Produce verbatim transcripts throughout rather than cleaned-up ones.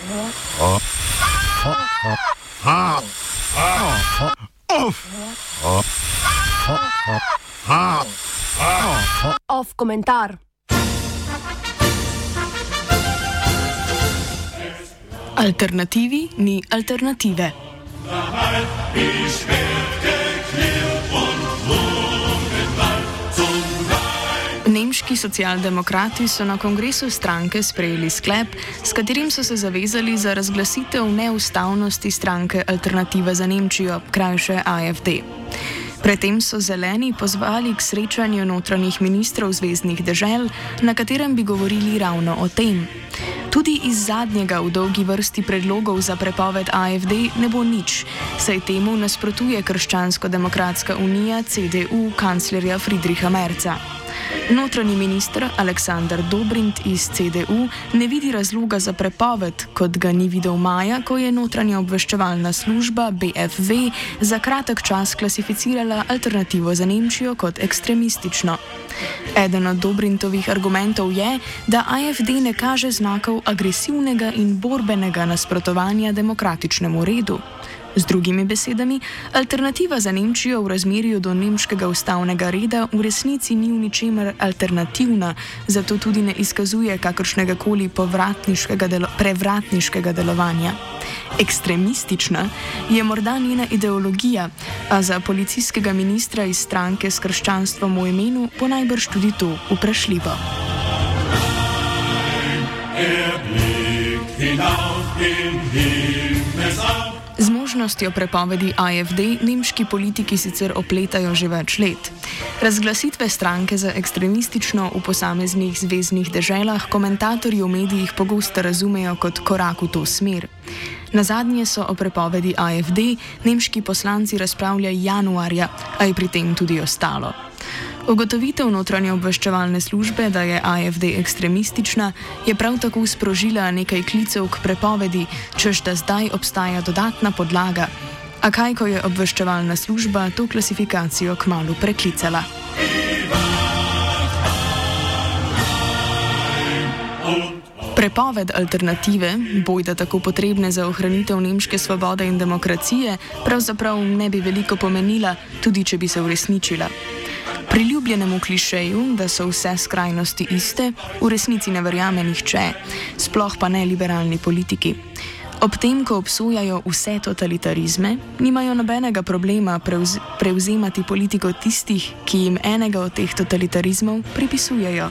Off komentar. Alternativi ni alternative. Nemški socialdemokrati so na kongresu stranke sprejeli sklep, s katerim so se zavezali za razglasitev neustavnosti stranke Alternative za Nemčijo, krajše A F D. Predtem so zeleni pozvali k srečanju notranjih ministrov zveznih dežel, na katerem bi govorili ravno o tem. Tudi iz zadnjega v dolgi vrsti predlogov za prepoved A F D ne bo nič, saj temu nasprotuje Krščansko-demokratska unija C D U kanclerja Friedricha Merza. Notranji minister Aleksander Dobrindt iz C D U ne vidi razloga za prepoved, kot ga ni videl maja, ko je notranja obveščevalna služba B F V za kratek čas klasificirala Alternativo za Nemčijo kot ekstremistično. Eden od Dobrindtovih argumentov je, da A F D ne kaže znakov agresivnega in borbenega nasprotovanja demokratičnemu redu. Z drugimi besedami, Alternativa za Nemčijo v razmerju do nemškega ustavnega reda v resnici ni v ničemer alternativna, zato tudi ne izkazuje kakršnega koli delo, prevratniškega delovanja. Ekstremistična je morda njena ideologija, a za policijskega ministra iz stranke s krščanstvom v imenu bo najbrž tudi to vprašljivo. Z možnostjo prepovedi A F D nemški politiki sicer opletajo že več let. Razglasitve stranke za ekstremistično v posameznih zveznih deželah komentatorji v medijih pogosto razumejo kot korak v to smer. Nazadnje so o prepovedi A F D nemški poslanci razpravljali januarja, a je pri tem tudi ostalo. Ugotovitev notranje obveščevalne službe, da je A F D ekstremistična, je prav tako sprožila nekaj klicev k prepovedi, češ da zdaj obstaja dodatna podlaga. A kaj, ko je obveščevalna služba to klasifikacijo kmalu preklicala? Prepoved alternative, bojda tako potrebne za ohranitev nemške svobode in demokracije, pravzaprav ne bi veliko pomenila, tudi če bi se uresničila. Priljubljenemu klišeju, da so vse skrajnosti iste, v resnici ne verjame nihče, sploh pa ne liberalni politiki. Ob tem, ko obsojajo vse totalitarizme, nimajo nobenega problema prevz prevzemati politiko tistih, ki jim enega od teh totalitarizmov pripisujejo.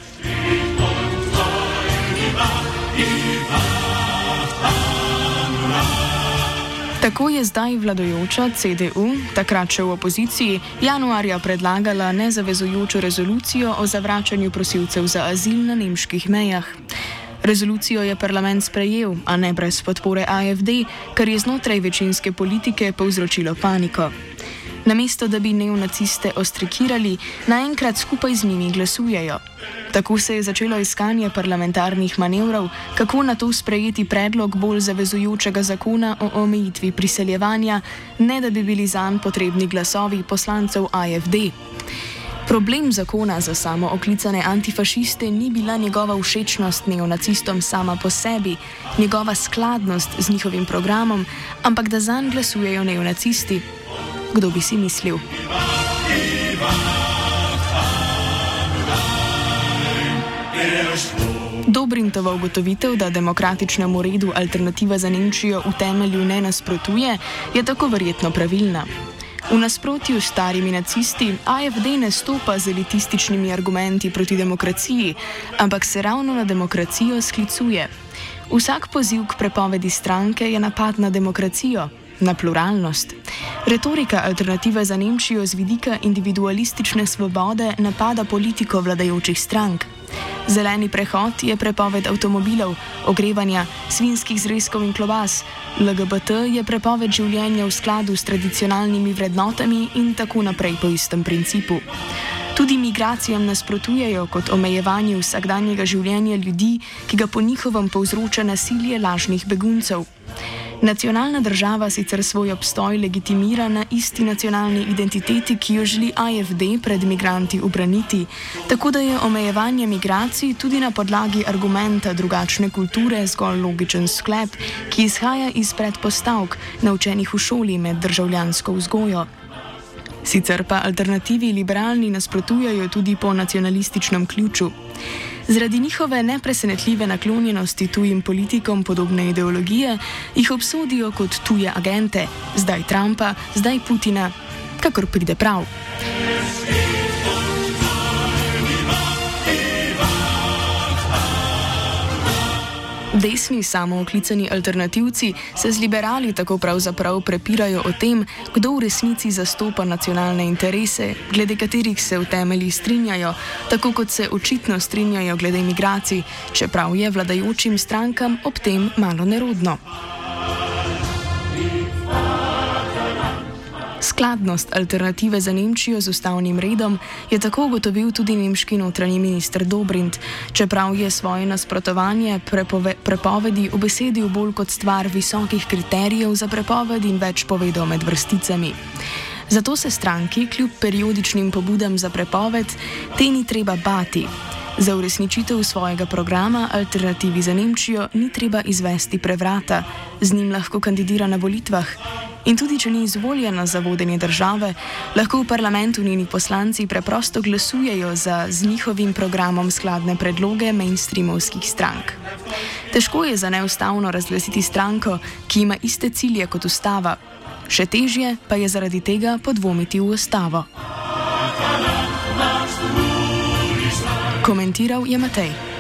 Tako je zdaj vladajoča C D U, takrat še v opoziciji, januarja predlagala nezavezujočo rezolucijo o zavračanju prosilcev za azil na nemških mejah. Rezolucijo je parlament sprejel, a ne brez podpore A F D, kar je znotraj večinske politike povzročilo paniko. Namesto da bi neonaciste ostrikirali, naenkrat skupaj z njimi glasujejo. Tako se je začelo iskanje parlamentarnih manevrov, kako na to sprejeti predlog bolj zavezujočega zakona o omejitvi priseljevanja, ne da bi bili zanj potrebni glasovi poslancev A F D. Problem zakona za samo oklicane antifašiste ni bila njegova všečnost neonacistom sama po sebi, njegova skladnost z njihovim programom, ampak da zanj glasujejo neonacisti. Kdo bi si mislil? Dobrindtova ugotovitev, da demokratičnemu redu Alternativa za Nemčijo v temelju ne nasprotuje, je tako verjetno pravilna. V nasprotju s starimi nacisti A F D ne stopa z elitističnimi argumenti proti demokraciji, ampak se ravno na demokracijo sklicuje. Vsak poziv k prepovedi stranke je napad na demokracijo, na pluralnost. Retorika Alternative za Nemčijo z vidika individualistične svobode napada politiko vladajočih strank. Zeleni prehod je prepoved avtomobilov, ogrevanja, svinjskih zrezkov in klobas, L G B T je prepoved življenja v skladu s tradicionalnimi vrednotami in tako naprej po istem principu. Tudi migracijam nasprotujejo kot omejevanju vsakdanjega življenja ljudi, ki ga po njihovem povzroča nasilje lažnih beguncev. Nacionalna država sicer svoj obstoj legitimira na isti nacionalni identiteti, ki jo želi A F D pred migranti ubraniti, tako da je omejevanje migracij tudi na podlagi argumenta drugačne kulture zgolj logičen sklep, ki izhaja iz predpostavk, naučenih v šoli med državljansko vzgojo. Sicer pa alternativi liberalni nasprotujejo tudi po nacionalističnem ključu. Zaradi njihove nepresenetljive naklonjenosti tujim politikom podobne ideologije jih obsodijo kot tuje agente, zdaj Trumpa, zdaj Putina, kakor pride prav. Desni samooklicani alternativci se z liberali tako pravzaprav prepirajo o tem, kdo v resnici zastopa nacionalne interese, glede katerih se v temelji strinjajo, tako kot se očitno strinjajo glede migracij, čeprav je vladajočim strankam ob tem malo nerodno. Skladnost alternative za Nemčijo z ustavnim redom je tako ugotovil tudi nemški notranji minister Dobrindt, čeprav je svoje nasprotovanje prepove, prepovedi ubesedil bolj kot stvar visokih kriterijev za prepoved in več povedal med vrsticami. Zato se stranki, kljub periodičnim pobudam za prepoved, te ni treba bati. Za uresničitev svojega programa Alternativi za Nemčijo ni treba izvesti prevrata, z njim lahko kandidira na volitvah. In tudi, če ni izvoljena za vodenje države, lahko v parlamentu njeni poslanci preprosto glasujejo za z njihovim programom skladne predloge mainstreamovskih strank. Težko je za neustavno razglasiti stranko, ki ima iste cilje kot ustava. Še težje pa je zaradi tega podvomiti v ustavo. Komentiral je Matej.